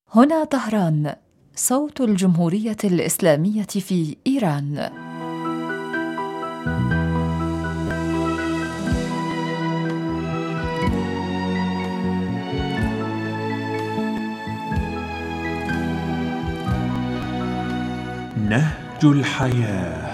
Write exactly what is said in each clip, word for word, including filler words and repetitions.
هنا طهران، صوت الجمهورية الإسلامية في إيران. نهج الحياة.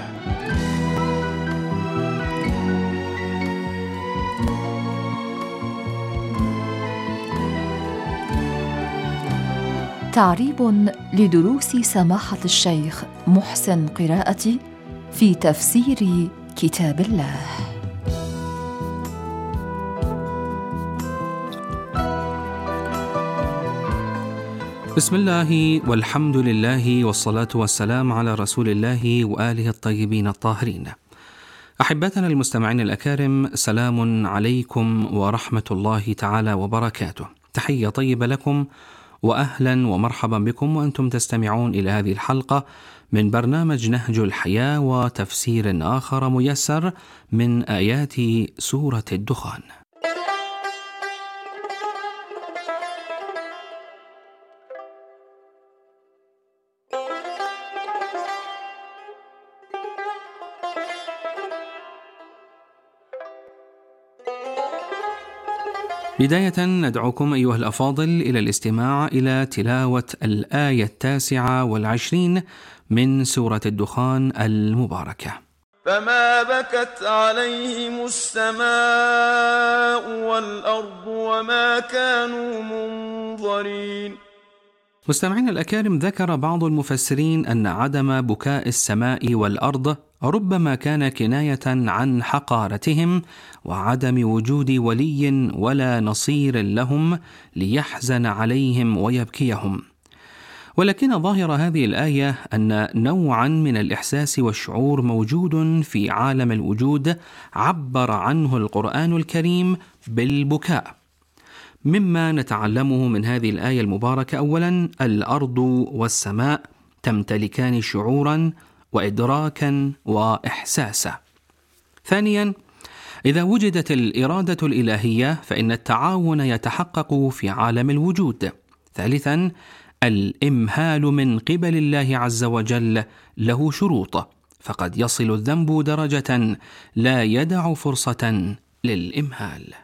تعريب لدروس سماحة الشيخ محسن قراءتي في تفسير كتاب الله. بسم الله والحمد لله والصلاة والسلام على رسول الله وآله الطيبين الطاهرين. أحبتنا المستمعين الأكارم، سلام عليكم ورحمة الله تعالى وبركاته. تحية طيبة لكم وأهلا ومرحبا بكم وأنتم تستمعون إلى هذه الحلقة من برنامج نهج الحياة وتفسير آخر ميسر من آيات سورة الدخان. بداية ندعوكم أيها الأفاضل إلى الاستماع إلى تلاوة الآية التاسعة والعشرين من سورة الدخان المباركة. فما بكت عليهم السماء والأرض وما كانوا منظرين. مستمعين الأكارم، ذكر بعض المفسرين أن عدم بكاء السماء والأرض ربما كان كناية عن حقارتهم وعدم وجود ولي ولا نصير لهم ليحزن عليهم ويبكيهم، ولكن ظاهر هذه الآية أن نوعا من الإحساس والشعور موجود في عالم الوجود عبر عنه القرآن الكريم بالبكاء. مما نتعلمه من هذه الآية المباركة: أولا، الأرض والسماء تمتلكان شعورا وإدراكا وإحساسا. ثانيا، إذا وجدت الإرادة الإلهية فإن التعاون يتحقق في عالم الوجود. ثالثا، الإمهال من قبل الله عز وجل له شروط، فقد يصل الذنب درجة لا يدع فرصة للإمهال.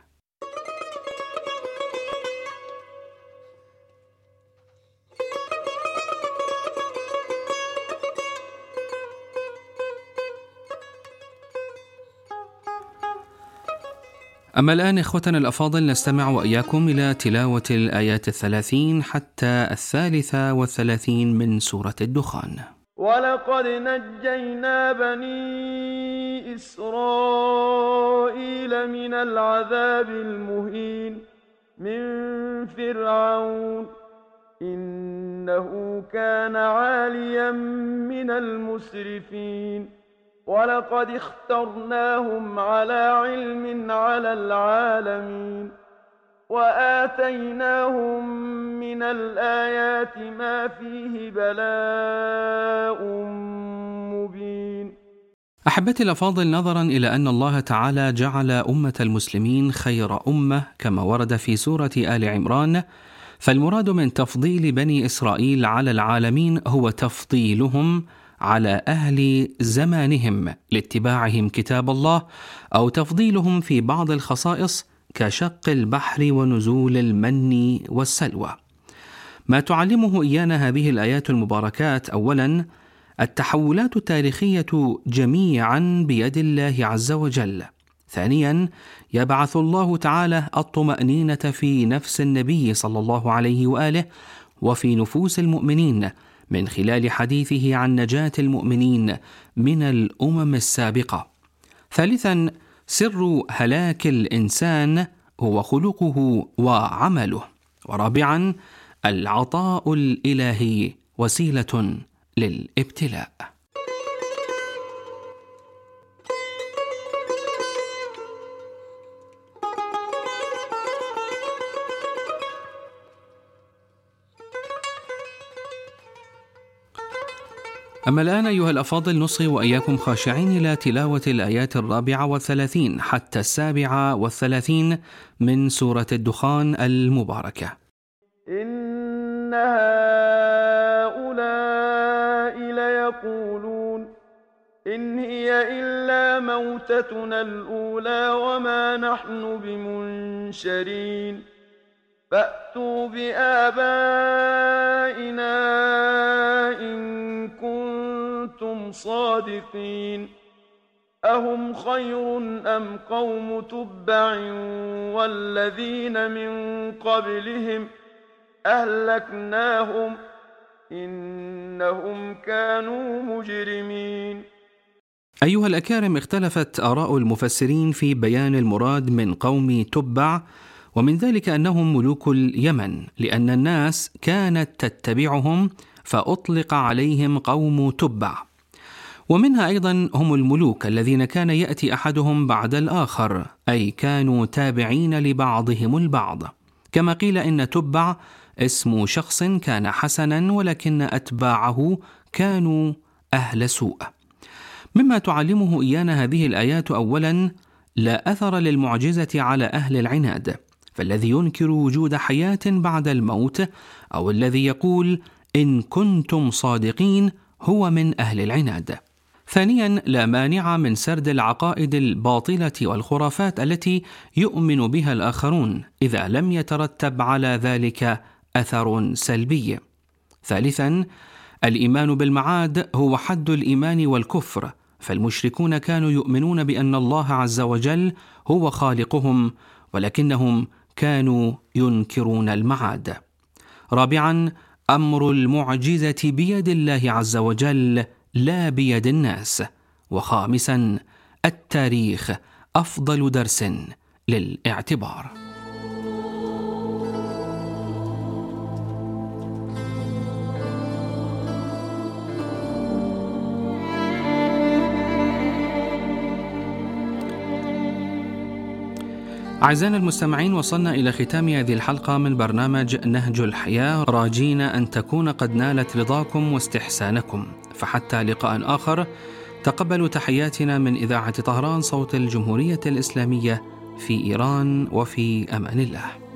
أما الآن إخوتنا الأفاضل، نستمع وإياكم إلى تلاوة الآيات الثلاثين حتى الثالثة والثلاثين من سورة الدخان. ولقد نجينا بني إسرائيل من العذاب المهين من فرعون إنه كان عاليا من المسرفين ولقد اخترناهم على علم على العالمين وآتيناهم من الآيات ما فيه بلاء مبين. أحبتي الأفاضل، نظرا إلى أن الله تعالى جعل أمة المسلمين خير أمة كما ورد في سورة آل عمران، فالمراد من تفضيل بني إسرائيل على العالمين هو تفضيلهم على أهل زمانهم لاتباعهم كتاب الله، أو تفضيلهم في بعض الخصائص كشق البحر ونزول المن والسلوى. ما تعلمه إيانا هذه الآيات المباركات: أولا، التحولات التاريخية جميعا بيد الله عز وجل. ثانيا، يبعث الله تعالى الطمأنينة في نفس النبي صلى الله عليه وآله وفي نفوس المؤمنين من خلال حديثه عن نجاة المؤمنين من الأمم السابقة. ثالثا، سر هلاك الإنسان هو خلقه وعمله. ورابعا، العطاء الإلهي وسيلة للابتلاء. أما الآن أيها الأفاضل، نصغي وإياكم خاشعين إلى تلاوة الآيات الرابعة والثلاثين حتى السابعة والثلاثين من سورة الدخان المباركة. إنها يقولون إن هي إلا موتتنا الأولى وما نحن بمنشرين فأتوا بآبائنا إن كنتم صادقين أهم خير أم قوم تبع والذين من قبلهم أهلكناهم إنهم كانوا مجرمين. أيها الأكارم، اختلفت آراء المفسرين في بيان المراد من قوم تبع، ومن ذلك أنهم ملوك اليمن، لأن الناس كانت تتبعهم فأطلق عليهم قوم تبع. ومنها أيضا هم الملوك الذين كان يأتي أحدهم بعد الآخر، أي كانوا تابعين لبعضهم البعض، كما قيل إن تبع اسم شخص كان حسنا ولكن أتباعه كانوا أهل سوء. مما تعلمه إيانا هذه الآيات: أولا، لا أثر للمعجزة على أهل العناد، فالذي ينكر وجود حياة بعد الموت أو الذي يقول إن كنتم صادقين هو من أهل العناد. ثانيا، لا مانع من سرد العقائد الباطلة والخرافات التي يؤمن بها الآخرون إذا لم يترتب على ذلك أثر سلبي. ثالثا، الإيمان بالمعاد هو حد الإيمان والكفر، فالمشركون كانوا يؤمنون بأن الله عز وجل هو خالقهم ولكنهم كانوا ينكرون المعاد. رابعا، أمر المعجزة بيد الله عز وجل لا بيد الناس. وخامسا، التاريخ أفضل درس للاعتبار. أعزائنا المستمعين، وصلنا إلى ختام هذه الحلقة من برنامج نهج الحياة، راجين أن تكون قد نالت رضاكم واستحسانكم. فحتى لقاء آخر، تقبلوا تحياتنا من إذاعة طهران صوت الجمهورية الإسلامية في إيران، وفي أمان الله.